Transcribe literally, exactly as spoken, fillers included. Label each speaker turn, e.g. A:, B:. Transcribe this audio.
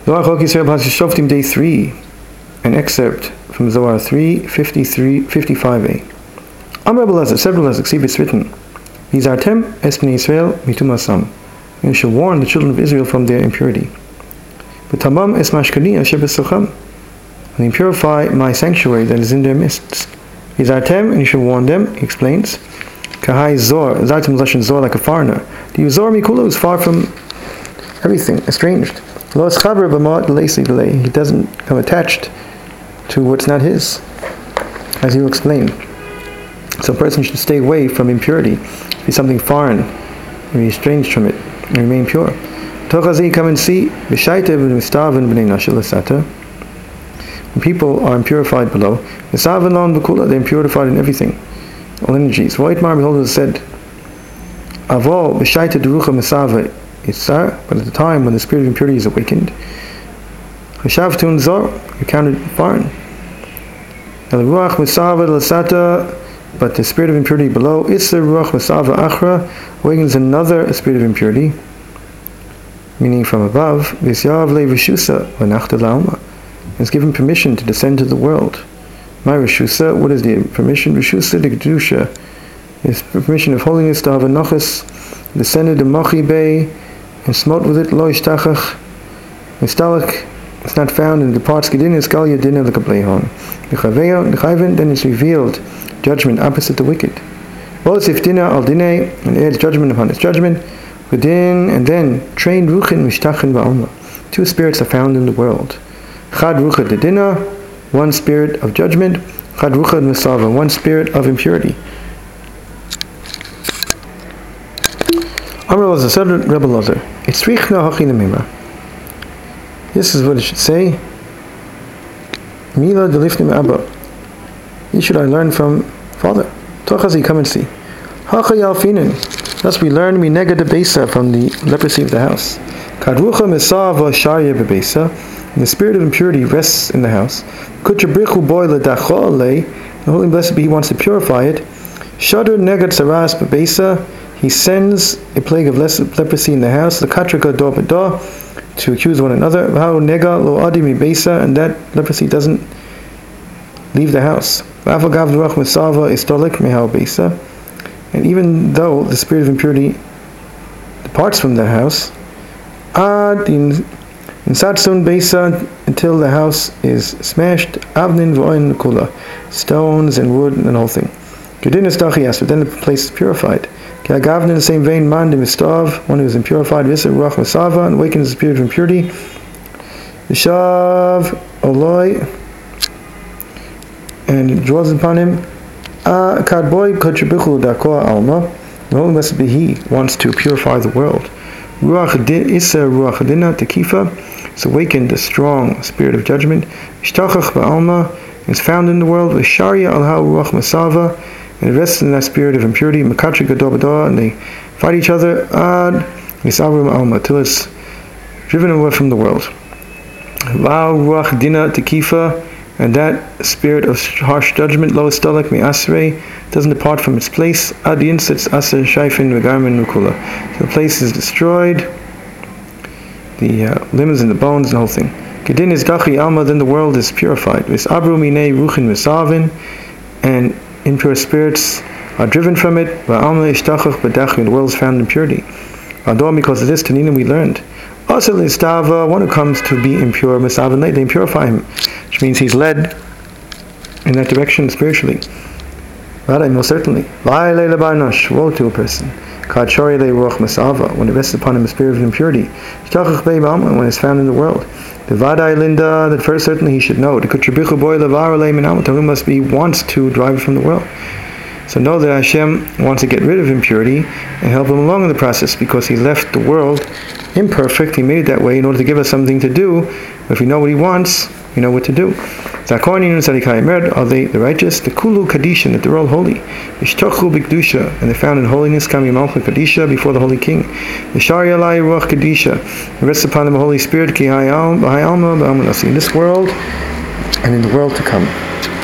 A: Day three, an excerpt from Zohar three, fifty-three, fifty-five a. Am Rebbe Lezer, said Rebbe Lezer, Ksiv it's written, Vizartem es bnei Yisrael mitumasam. You shall warn the children of Israel from their impurity. V'tamam es mashkani asher b'socham. And they purify my sanctuary that is in their midst. Vizartem, and you shall warn them, he explains. Kahai Zor, Zartem Lashon Zor, like a foreigner. The Zor Mikula is far from everything, estranged. He doesn't come attached to what's not his, as he will explain. So a person should stay away from impurity, be something foreign, and be estranged from it, and remain pure. Tochazi, come and see, when people are impurified below, they're impurified in everything, all energies. Voitmar, behold, it said, Avo, b'shaita derucha mesava, but at the time when the spirit of impurity is awakened, Hashavtun Zor, you counted foreign. El Ruach Mesava Lasata, but the spirit of impurity below, Isser Ruach Mesava Achra, awakens another spirit of impurity, meaning from above, Visyav Le Vishusa, Vanachta Lauma, is given permission to descend to the world. My Rishusa, what is the permission? Rishusa de Kedusha, is permission of holiness to have a Nochas, descended to Mochi Bay, and smote with it, Lo Ishtachach, Mistalach, it's not found in the parts Gedin is Galya Dinah the Kablehon. The Chaveyo, the Chayven, then is revealed judgment opposite the wicked. Well, if Dinah al Dinah, and adds judgment upon its judgment, Gedin, and then trained Ruchin Mishtachin Ba'alma. Two spirits are found in the world. Chad Ruchad de Dinah, one spirit of judgment, Chad Ruchad Mesava, one spirit of impurity. Amr Lozer, said Rebbe Lozer, it's Riechna Hachin Mimra. This is what it should say. Mila delifnim Abba. You should I learn from Father. Tochazi, come and see. Hachayal Finin. Thus we learn Minega de Besa from the leprosy of the house. Kadrucha Mesava Sharya Bebesa. The spirit of impurity rests in the house. Kuchabrichu boy le dachole. The Holy Blessed be, he wants to purify it. Shadr Negat Saras Bebesa. He sends a plague of leprosy in the house. The Katrika do b'do, to accuse one another. How nega lo adimi besa, and that leprosy doesn't leave the house. V'afagav ruach mesava istolik mehal besa, and even though the spirit of impurity departs from the house, ad in in satsun besa, until the house is smashed. Avnin v'oin kula, stones and wood and the whole thing. Gedin is dachias, but then the place is purified. Gavna in the same vein, man de mistav, one who is impurified, visa ruach masava, and awakens the spirit of impurity. Vishav oloi, and draws upon him. Ah, kadboy kotribichu dakoa alma. The Holy Blessed be He wants to purify the world. Ruach isa ruach dina tekifa, it's awakened a strong spirit of judgment. Ishtachach ba'alma, is found in the world. Visharya alha ruach masava, and it rests in that spirit of impurity, Makatri Gadobada, and they fight each other, Ad Misavrum Alma, till it's driven away from the world. Lao Ruach Dina Tekifa, and that spirit of harsh judgment, Lo Estalek Mi Asrei, doesn't depart from its place, Ad Yinsitz Aser Shaifin Vegarmin Nukula. So the place is destroyed, the uh, limbs and the bones, the whole thing. Gedin is Dachi Alma, then the world is purified. Vis Abru Minei Ruchin Misavin, and impure spirits are driven from it. The world is found in purity. Because of this, Tanina, we learned. Also, one who comes to be impure, they impurify him, which means he's led in that direction spiritually. Right, most certainly. Woe to a person. When it rests upon him a spirit of impurity. When it's found in the world. The Vadai Linda, that first certainly he should know. The Kutrabichu boy Lavarale Minamato must be wants to drive it from the world. So know that Hashem wants to get rid of impurity and help him along in the process, because he left the world imperfect. He made it that way in order to give us something to do. But if we know what he wants, we know what to do. Zakonin and Sadikai Emer, are they the righteous? The Kulu Kadishan, that they're all holy. Ishtochu Bikdusha, and they're found in holiness, Kami Malcha Kadisha, before the Holy King. The Sharia Lai Ruach Kadisha, rests upon them the Holy Spirit, Ki Hayalma, Ba'alma, Ba'alma, in this world and in the world to come.